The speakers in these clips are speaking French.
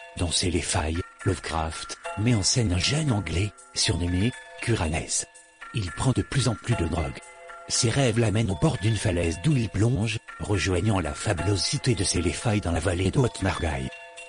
Dans ses Les Failles, Lovecraft met en scène un jeune Anglais, surnommé Curanès. Il prend de plus en plus de drogue. Ses rêves l'amènent au bord d'une falaise d'où il plonge, rejoignant la fabuleuse cité de ses Les Failles dans la vallée de Haute-Margaille.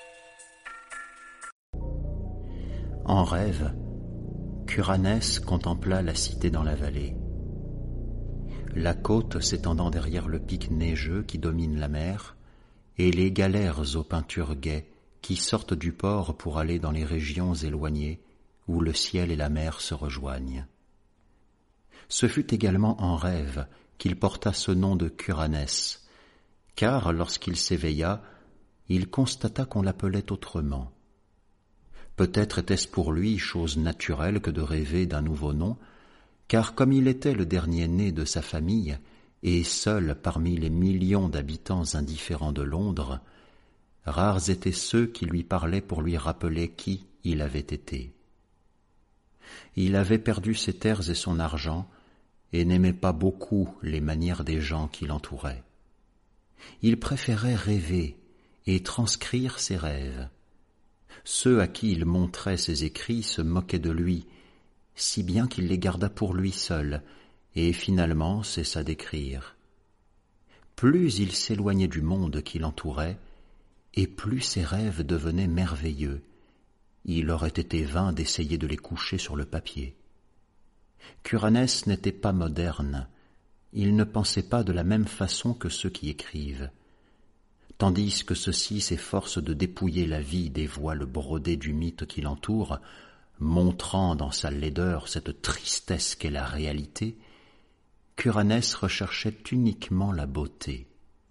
En rêve, Curanès contempla la cité dans la vallée. La côte s'étendant derrière le pic neigeux qui domine la mer, et les galères aux peintures gaies qui sortent du port pour aller dans les régions éloignées où le ciel et la mer se rejoignent. Ce fut également en rêve qu'il porta ce nom de Curanès, car lorsqu'il s'éveilla, il constata qu'on l'appelait autrement. Peut-être était-ce pour lui chose naturelle que de rêver d'un nouveau nom, car comme il était le dernier-né de sa famille, et seul parmi les millions d'habitants indifférents de Londres, rares étaient ceux qui lui parlaient pour lui rappeler qui il avait été. Il avait perdu ses terres et son argent, et n'aimait pas beaucoup les manières des gens qui l'entouraient. Il préférait rêver et transcrire ses rêves. Ceux à qui il montrait ses écrits se moquaient de lui, si bien qu'il les garda pour lui seul, et finalement cessa d'écrire. Plus il s'éloignait du monde qui l'entourait, et plus ses rêves devenaient merveilleux. Il aurait été vain d'essayer de les coucher sur le papier. Curanès n'était pas moderne, il ne pensait pas de la même façon que ceux qui écrivent. Tandis que ceux-ci s'efforcent de dépouiller la vie des voiles brodées du mythe qui l'entoure, montrant dans sa laideur cette tristesse qu'est la réalité, Curanès recherchait uniquement la beauté.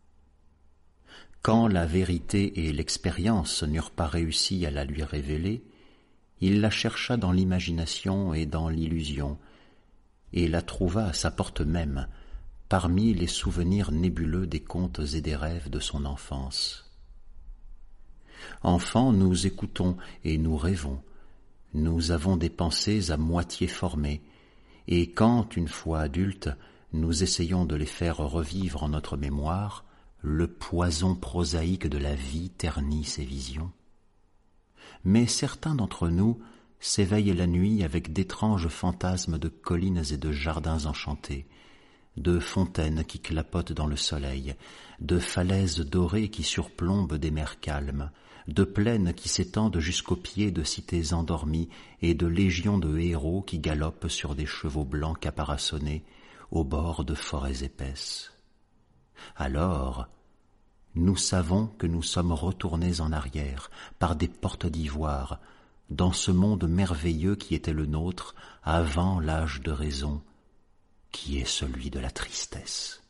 Quand la vérité et l'expérience n'eurent pas réussi à la lui révéler, il la chercha dans l'imagination et dans l'illusion, et la trouva à sa porte même, parmi les souvenirs nébuleux des contes et des rêves de son enfance. Enfants, nous écoutons et nous rêvons. Nous avons des pensées à moitié formées, et quand, une fois adultes, nous essayons de les faire revivre en notre mémoire, le poison prosaïque de la vie ternit ces visions. Mais certains d'entre nous s'éveillent la nuit avec d'étranges fantasmes de collines et de jardins enchantés, de fontaines qui clapotent dans le soleil, de falaises dorées qui surplombent des mers calmes, de plaines qui s'étendent jusqu'aux pieds de cités endormies et de légions de héros qui galopent sur des chevaux blancs caparaçonnés au bord de forêts épaisses. Alors, nous savons que nous sommes retournés en arrière par des portes d'ivoire dans ce monde merveilleux qui était le nôtre avant l'âge de raison, qui est celui de la tristesse.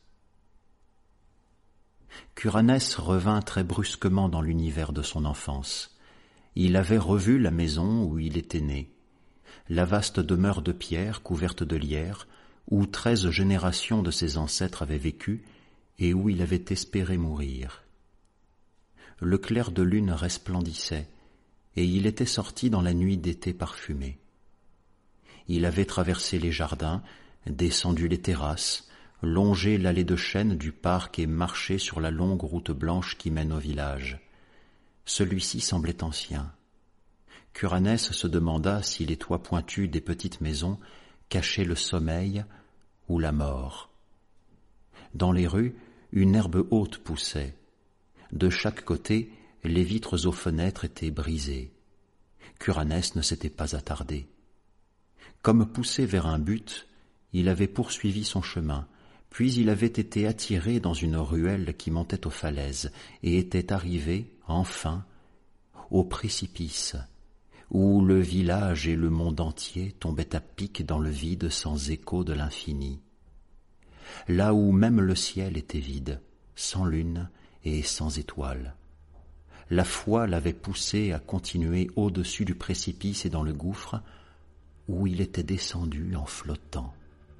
Curanès revint très brusquement dans l'univers de son enfance. Il avait revu la maison où il était né, la vaste demeure de pierre couverte de lierre, où 13 générations de ses ancêtres avaient vécu et où il avait espéré mourir. Le clair de lune resplendissait, et il était sorti dans la nuit d'été parfumée. Il avait traversé les jardins, descendu les terrasses, longé l'allée de chênes du parc et marché sur la longue route blanche qui mène au village. Celui-ci semblait ancien. Curanès se demanda si les toits pointus des petites maisons cachaient le sommeil ou la mort. Dans les rues, une herbe haute poussait. De chaque côté, les vitres aux fenêtres étaient brisées. Curanès ne s'était pas attardé. Comme poussé vers un but, il avait poursuivi son chemin, puis il avait été attiré dans une ruelle qui montait aux falaises et était arrivé, enfin, au précipice, où le village et le monde entier tombaient à pic dans le vide sans écho de l'infini. Là où même le ciel était vide, sans lune et sans étoiles. La foi l'avait poussé à continuer au-dessus du précipice et dans le gouffre, où il était descendu en flottant.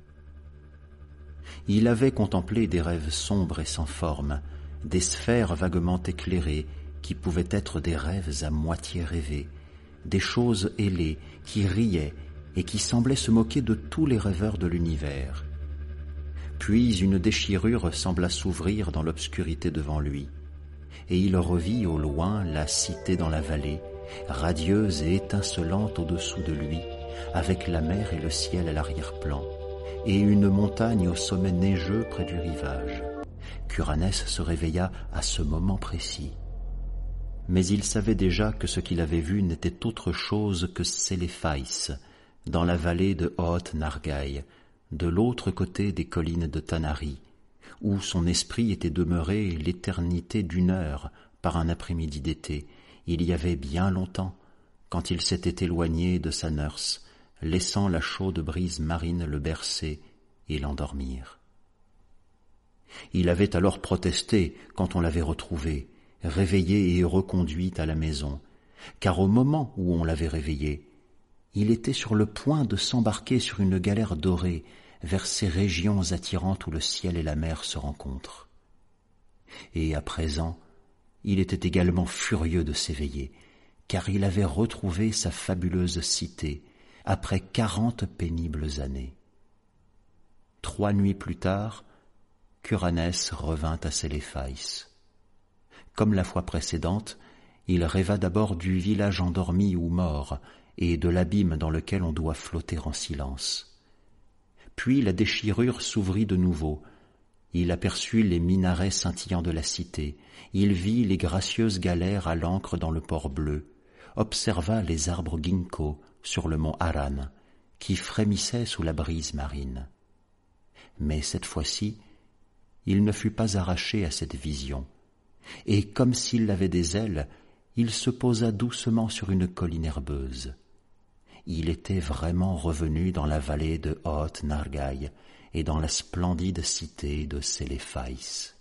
Il avait contemplé des rêves sombres et sans forme, des sphères vaguement éclairées qui pouvaient être des rêves à moitié rêvés, des choses ailées qui riaient et qui semblaient se moquer de tous les rêveurs de l'univers. Puis une déchirure sembla s'ouvrir dans l'obscurité devant lui. et il revit au loin la cité dans la vallée, radieuse et étincelante au-dessous de lui, avec la mer et le ciel à l'arrière-plan, et une montagne au sommet neigeux près du rivage. Curanès se réveilla à ce moment précis. Mais il savait déjà que ce qu'il avait vu n'était autre chose que Séléphaïs, dans la vallée de Hoot-Nargaï, de l'autre côté des collines de Tanari, où son esprit était demeuré l'éternité d'une heure par un après-midi d'été, il y avait bien longtemps, quand il s'était éloigné de sa nurse, laissant la chaude brise marine le bercer et l'endormir. Il avait alors protesté quand on l'avait retrouvé, réveillé et reconduit à la maison, car au moment où on l'avait réveillé, il était sur le point de s'embarquer sur une galère dorée vers ces régions attirantes où le ciel et la mer se rencontrent. Et à présent, il était également furieux de s'éveiller, car il avait retrouvé sa fabuleuse cité après 40 pénibles années. 3 nuits plus tard, Curanès revint à Séléphaïs. Comme la fois précédente, il rêva d'abord du village endormi ou mort et de l'abîme dans lequel on doit flotter en silence. Puis la déchirure s'ouvrit de nouveau. Il aperçut les minarets scintillants de la cité, il vit les gracieuses galères à l'ancre dans le port bleu, observa les arbres ginkgo sur le mont Haran, qui frémissaient sous la brise marine. Mais cette fois-ci, il ne fut pas arraché à cette vision, et comme s'il avait des ailes, il se posa doucement sur une colline herbeuse. Il était vraiment revenu dans la vallée de Hoot-Nargaï et dans la splendide cité de Séléphaïs.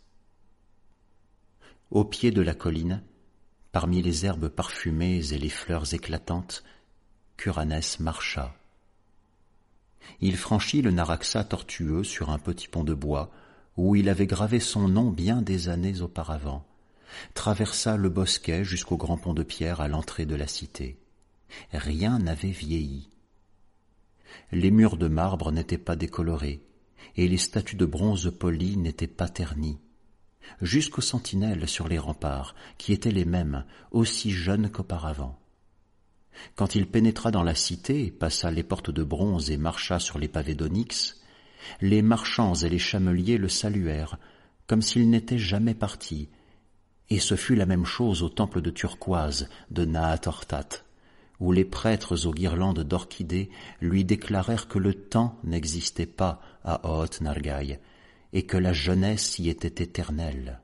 Au pied de la colline, parmi les herbes parfumées et les fleurs éclatantes, Curanès marcha. Il franchit le Naraxa tortueux sur un petit pont de bois où il avait gravé son nom bien des années auparavant, traversa le bosquet jusqu'au grand pont de pierre à l'entrée de la cité. Rien n'avait vieilli. Les murs de marbre n'étaient pas décolorés, et les statues de bronze polies n'étaient pas ternies, jusqu'aux sentinelles sur les remparts, qui étaient les mêmes, aussi jeunes qu'auparavant. Quand il pénétra dans la cité, passa les portes de bronze et marcha sur les pavés d'onyx, les marchands et les chameliers le saluèrent, comme s'il n'était jamais parti, et ce fut la même chose au temple de turquoise de Naat-Ortat, où les prêtres aux guirlandes d'orchidées lui déclarèrent que le temps n'existait pas à Hoot-Nargaï et que la jeunesse y était éternelle.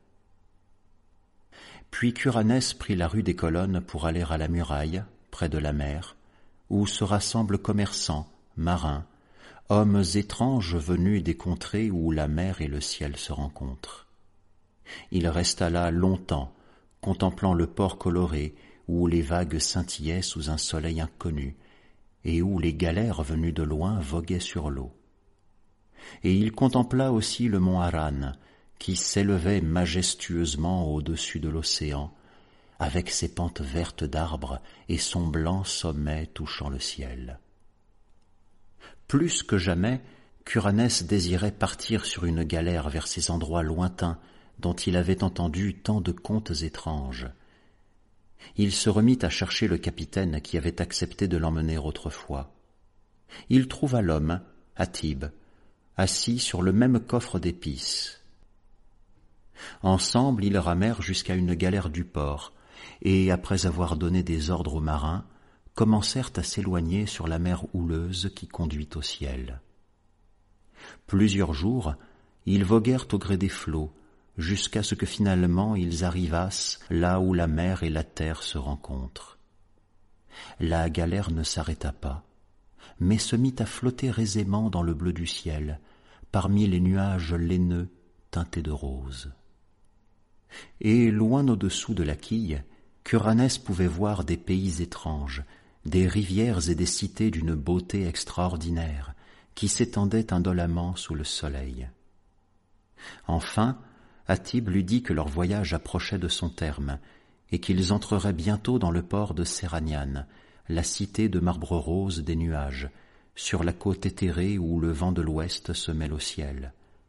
Puis Curanès prit la rue des Colonnes pour aller à la muraille, près de la mer, où se rassemblent commerçants, marins, hommes étranges venus des contrées où la mer et le ciel se rencontrent. Il resta là longtemps, contemplant le port coloré, où les vagues scintillaient sous un soleil inconnu, et où les galères venues de loin voguaient sur l'eau. Et il contempla aussi le mont Haran, qui s'élevait majestueusement au-dessus de l'océan, avec ses pentes vertes d'arbres et son blanc sommet touchant le ciel. Plus que jamais, Curanès désirait partir sur une galère vers ces endroits lointains dont il avait entendu tant de contes étranges. Il se remit à chercher le capitaine qui avait accepté de l'emmener autrefois. Il trouva l'homme, Atib, assis sur le même coffre d'épices. Ensemble, ils ramèrent jusqu'à une galère du port, et, après avoir donné des ordres aux marins, commencèrent à s'éloigner sur la mer houleuse qui conduit au ciel. Plusieurs jours, ils voguèrent au gré des flots, jusqu'à ce que finalement ils arrivassent là où la mer et la terre se rencontrent. La galère ne s'arrêta pas, mais se mit à flotter aisément dans le bleu du ciel, parmi les nuages laineux teintés de rose. Et loin au-dessous de la quille, Curanès pouvait voir des pays étranges, des rivières et des cités d'une beauté extraordinaire, qui s'étendaient indolemment sous le soleil. Enfin, Atib lui dit que leur voyage approchait de son terme, et qu'ils entreraient bientôt dans le port de Séranian, la cité de marbre rose des nuages, sur la côte éthérée où le vent de l'ouest se mêle au ciel.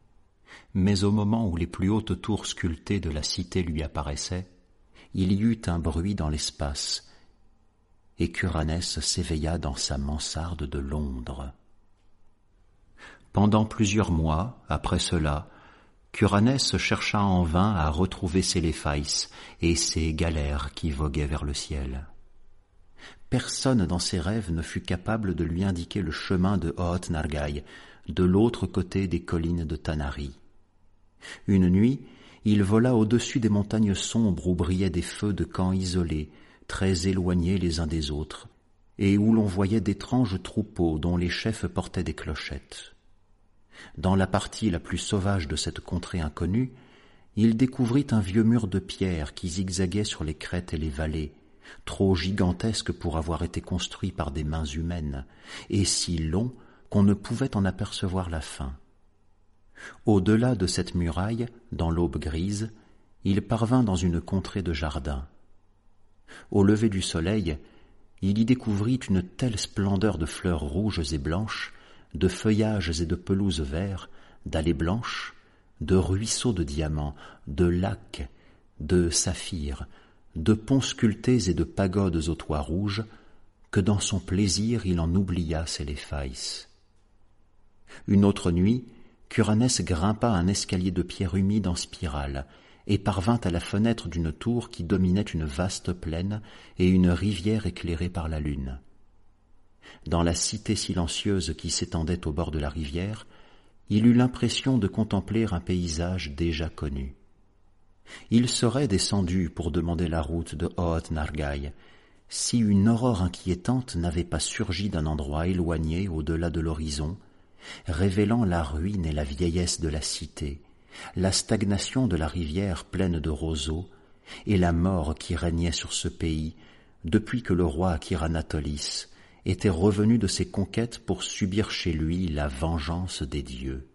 Mais au moment où les plus hautes tours sculptées de la cité lui apparaissaient, il y eut un bruit dans l'espace, et Curanès s'éveilla dans sa mansarde de Londres. Pendant plusieurs mois, après cela, Curanès chercha en vain à retrouver Séléphais et ses galères qui voguaient vers le ciel. Personne dans ses rêves ne fut capable de lui indiquer le chemin de Oth Nargai, de l'autre côté des collines de Tanari. Une nuit, il vola au-dessus des montagnes sombres où brillaient des feux de camps isolés, très éloignés les uns des autres, et où l'on voyait d'étranges troupeaux dont les chefs portaient des clochettes. Dans la partie la plus sauvage de cette contrée inconnue, il découvrit un vieux mur de pierre qui zigzaguait sur les crêtes et les vallées, trop gigantesque pour avoir été construit par des mains humaines, et si long qu'on ne pouvait en apercevoir la fin. Au-delà de cette muraille, dans l'aube grise, il parvint dans une contrée de jardins. Au lever du soleil, il y découvrit une telle splendeur de fleurs rouges et blanches, de feuillages et de pelouses verts, d'allées blanches, de ruisseaux de diamants, de lacs, de saphirs, de ponts sculptés et de pagodes aux toits rouges, que dans son plaisir il en oublia Séléphais. Une autre nuit, Curanès grimpa un escalier de pierre humide en spirale et parvint à la fenêtre d'une tour qui dominait une vaste plaine et une rivière éclairée par la lune. Dans la cité silencieuse qui s'étendait au bord de la rivière, il eut l'impression de contempler un paysage déjà connu. Il serait descendu pour demander la route de Oth Nargai, si une aurore inquiétante n'avait pas surgi d'un endroit éloigné au-delà de l'horizon, révélant la ruine et la vieillesse de la cité, la stagnation de la rivière pleine de roseaux, et la mort qui régnait sur ce pays depuis que le roi Akiranatolis était revenu de ses conquêtes pour subir chez lui la vengeance des dieux.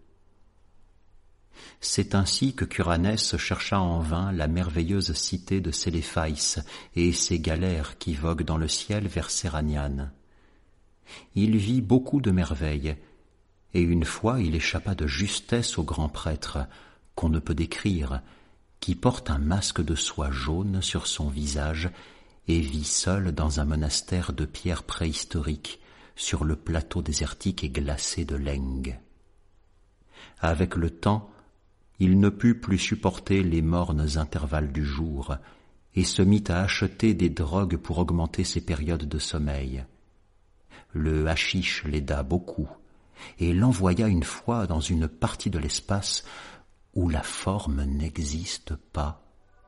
C'est ainsi que Curanès chercha en vain la merveilleuse cité de Séléphais et ses galères qui voguent dans le ciel vers Séraniane. Il vit beaucoup de merveilles, et une fois il échappa de justesse au grand prêtre, qu'on ne peut décrire, qui porte un masque de soie jaune sur son visage et vit seul dans un monastère de pierre préhistorique sur le plateau désertique et glacé de Leng. Avec le temps, il ne put plus supporter les mornes intervalles du jour et se mit à acheter des drogues pour augmenter ses périodes de sommeil. Le hashish l'aida beaucoup et l'envoya une fois dans une partie de l'espace où la forme n'existe pas.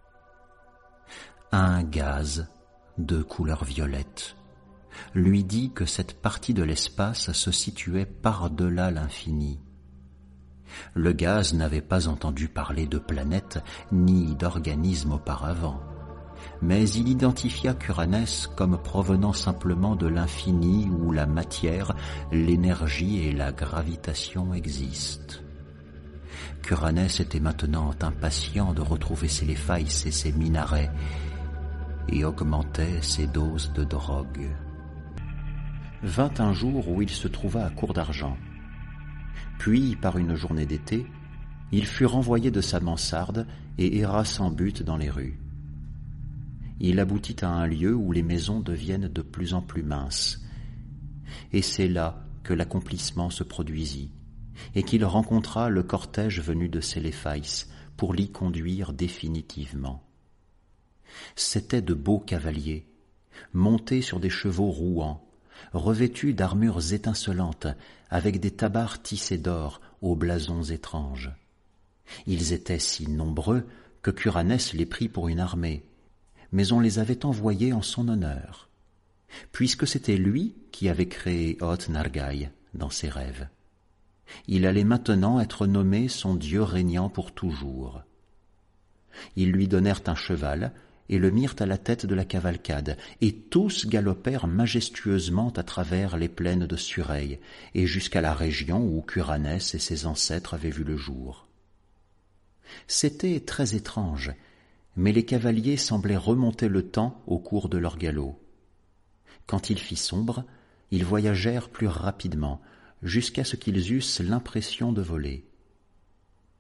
Un gaz de couleur violette lui dit que cette partie de l'espace se situait par-delà l'infini. Le gaz n'avait pas entendu parler de planètes ni d'organismes auparavant, mais il identifia Curanès comme provenant simplement de l'infini où la matière, l'énergie et la gravitation existent. Curanès était maintenant impatient de retrouver Séléphais et ses minarets, et augmentait ses doses de drogue. Vint un jour où il se trouva à court d'argent. Puis, par une journée d'été, il fut renvoyé de sa mansarde et erra sans but dans les rues. Il aboutit à un lieu où les maisons deviennent de plus en plus minces. Et c'est là que l'accomplissement se produisit, et qu'il rencontra le cortège venu de Séléphais pour l'y conduire définitivement. C'étaient de beaux cavaliers, montés sur des chevaux rouants, revêtus d'armures étincelantes, avec des tabards tissés d'or aux blasons étranges. Ils étaient si nombreux que Curanès les prit pour une armée, mais on les avait envoyés en son honneur, puisque c'était lui qui avait créé Oth Nargai dans ses rêves. Il allait maintenant être nommé son dieu régnant pour toujours. Ils lui donnèrent un cheval et le mirent à la tête de la cavalcade, et tous galopèrent majestueusement à travers les plaines de Sureil et jusqu'à la région où Curanès et ses ancêtres avaient vu le jour. C'était très étrange, mais les cavaliers semblaient remonter le temps au cours de leur galop. Quand il fit sombre, ils voyagèrent plus rapidement, jusqu'à ce qu'ils eussent l'impression de voler.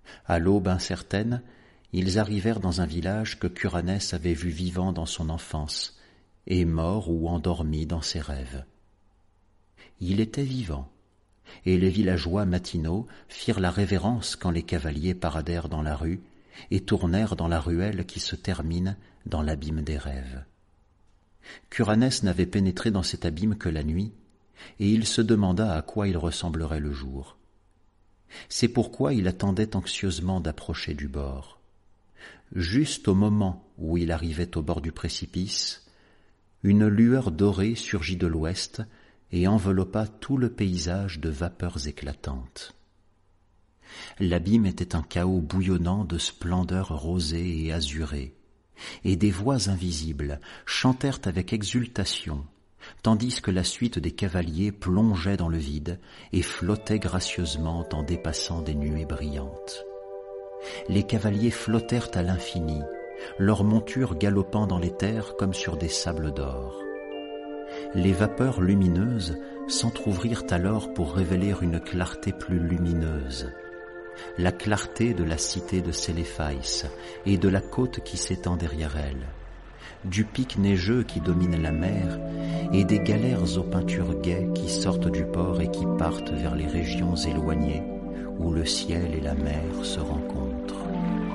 À l'aube incertaine, ils arrivèrent dans un village que Curanès avait vu vivant dans son enfance et mort ou endormi dans ses rêves. Il était vivant, et les villageois matinaux firent la révérence quand les cavaliers paradèrent dans la rue et tournèrent dans la ruelle qui se termine dans l'abîme des rêves. Curanès n'avait pénétré dans cet abîme que la nuit, et il se demanda à quoi il ressemblerait le jour. C'est pourquoi il attendait anxieusement d'approcher du bord. Juste au moment où il arrivait au bord du précipice, une lueur dorée surgit de l'ouest et enveloppa tout le paysage de vapeurs éclatantes. L'abîme était un chaos bouillonnant de splendeurs rosées et azurées, et des voix invisibles chantèrent avec exultation, tandis que la suite des cavaliers plongeait dans le vide et flottait gracieusement en dépassant des nuées brillantes. Les cavaliers flottèrent à l'infini, leurs montures galopant dans les terres comme sur des sables d'or. Les vapeurs lumineuses s'entr'ouvrirent alors pour révéler une clarté plus lumineuse, la clarté de la cité de Séléphaïs et de la côte qui s'étend derrière elle, du pic neigeux qui domine la mer et des galères aux peintures gaies qui sortent du port et qui partent vers les régions éloignées où le ciel et la mer se rencontrent.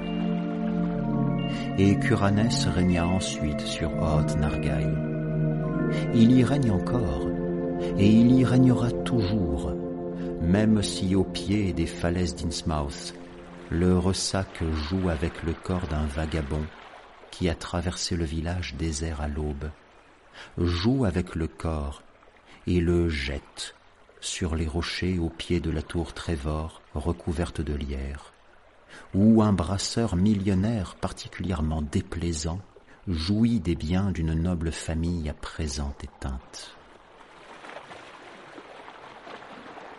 Et Curanès régna ensuite sur Oth Nargai. Il y règne encore, et il y régnera toujours, même si au pied des falaises d'Innsmouth, le ressac joue avec le corps d'un vagabond qui a traversé le village désert à l'aube, joue avec le corps et le jette sur les rochers au pied de la tour Trévor recouverte de lierre, où un brasseur millionnaire particulièrement déplaisant jouit des biens d'une noble famille à présent éteinte.